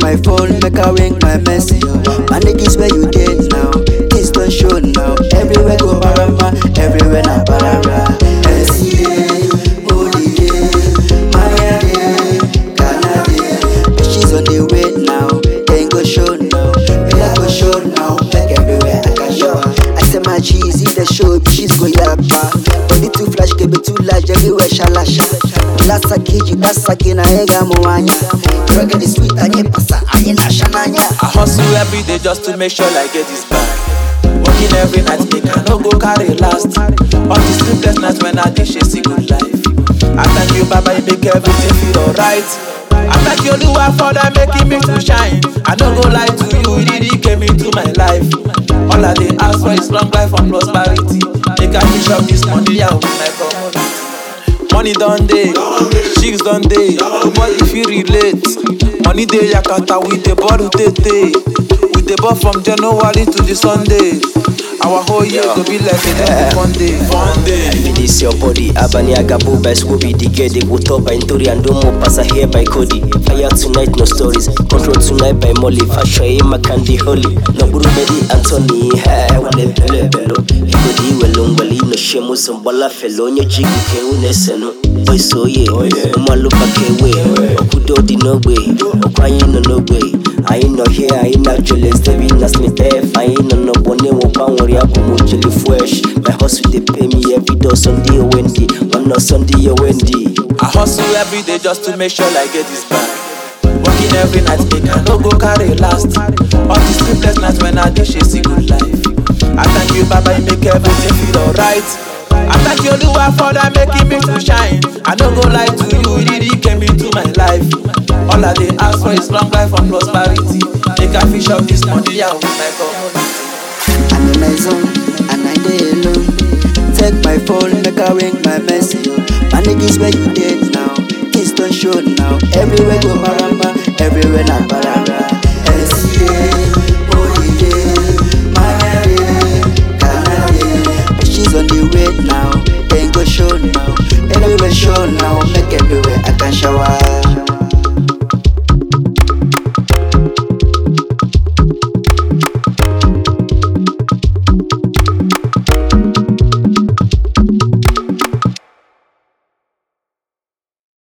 my phone, make I ring my message. My niggas where you did now, this don't show now. Everywhere go marama, everywhere na barara. SCA, Holiday, Miami, Canada. She's on the way now, then go show now. When I go show now, make everywhere I can show. I say my cheese in the show, she's go yappa. Body too flash, give it too large, everywhere shalasha. Last kiji, that's a kina ega moanya. Drug is sweet, I get pasa, I ain't a shananya. I hustle every day just to make sure I get this bag. Working every night, make I no go carry last. All the sleepless nights when I did chase good life. I thank you, Baba, you make everything feel alright. I thank you, Lua, for that making me to shine. I don't go lie to you, you really came into my life. All I did ask for is long life and prosperity. Make I finish up this money out with my community. Money done day, chicks done day. But if you relate, money day yakata with the bottle tete. With the ball from January to the Sunday. Our whole year go be like a fun day. This your body, Abani Agabu by Scooby, the gay, they go top by Tori and Domo, pass here by Cody. Fire tonight, no stories. Control tonight by Molly, Fasha, Makandi, Holy. No Guru Medi, Anthony, Wale Bello. Hibodi, Welongwali, no Shemus, and Walla Felonia, Jiggy, Unesano. Boy, so ye, Malupa Kewe, Okudo, no way, Okwayino, no way. I ain't not here, I ain't not jealous, David, Nasmi, I ain't no bonnet, Power, Jelly fresh. My hustle, they pay me every day, Sunday or Wendy. One not Sunday or Wendy. I hustle every day just to make sure I get this bag. Working every night, make I no go carry last. All the sleepless nights when I did chase good life. I thank you, Baba, you make everything feel alright. I thank you, Lua, for that making me to shine. I don't go lie to you, you really came into my life. All I did ask for is long life and prosperity. Make I fish up this money out with my community. I'm in my zone, and I day alone. Take my phone, make I ring my message. My niggas where you did now, this don't show now. Everywhere go marama, everywhere na barara. SCA, Holiday, Miami, Canada. She's on the way now, then go show now. Everywhere show now, make everywhere I can shower.